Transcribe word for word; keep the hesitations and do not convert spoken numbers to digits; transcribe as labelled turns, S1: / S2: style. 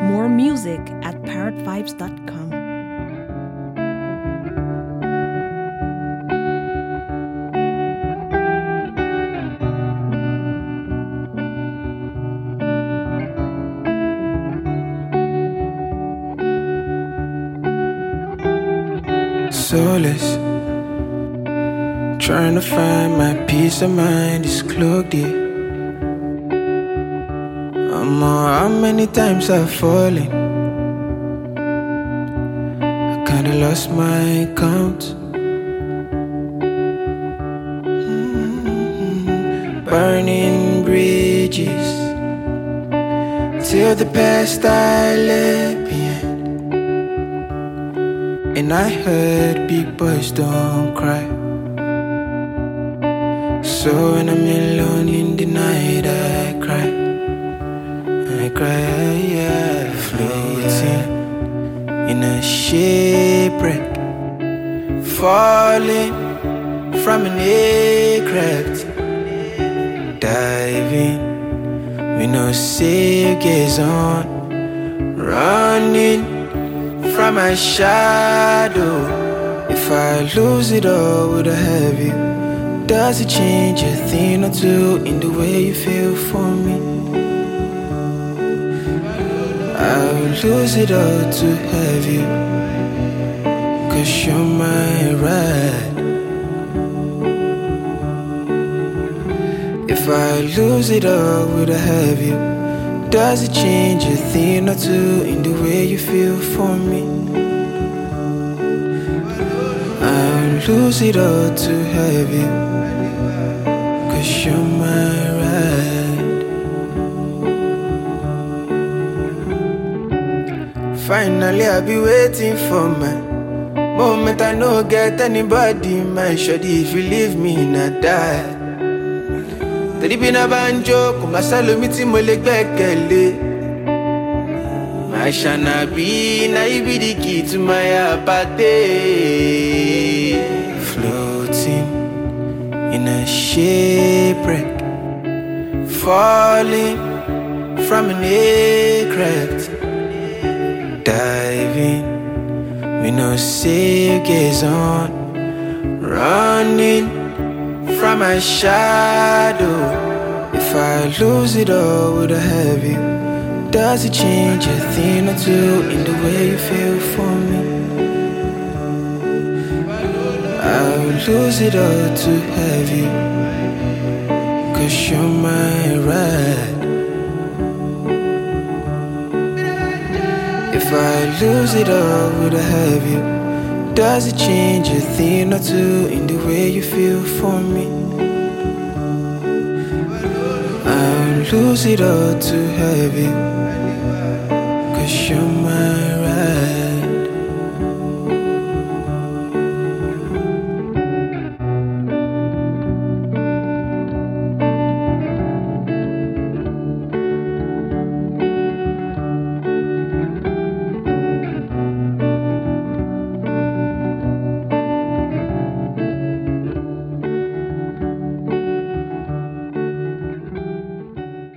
S1: More music at parrot vibes dot com.
S2: Soulless, trying to find my peace of mind is clogged here. I'm how many times I've fallen. I kinda lost my count. Mm-hmm. Burning bridges till the past I left behind. And I heard big boys don't cry. So when I'm alone in the night I cry. I cry, yeah. Floating in a shipwreck, falling from an aircraft, diving with no safe gaze on, running from my shadow. If I lose it all, would I have you? Does it change a thing or two in the way you feel for me? I'll lose it all to have you, 'cause you're my ride. If I lose it all, would I have you? Does it change a thing or two in the way you feel for me? I'll lose it all to have you, 'cause you're my ride. Finally I'll be waiting for my moment. I no get anybody, my shawty. If you leave me, not die. Tẹ̀lébí náà bá ń jó, kò má sálómi tí mo lè gbẹ́kẹ̀lé. My Shanabi, now you be the key to my apathy. Floating in a shipwreck, falling from an aircraft, diving with no safe gaze on, running from my shadow. If I lose it all, would I have you? Does it change a thing or two in the way you feel for me? I'll lose it all to have you, 'cause you're my ride. If I lose it all, would I have you? Does it change a thing or two in the way you feel for me? I'll lose it all to have you, 'cause you're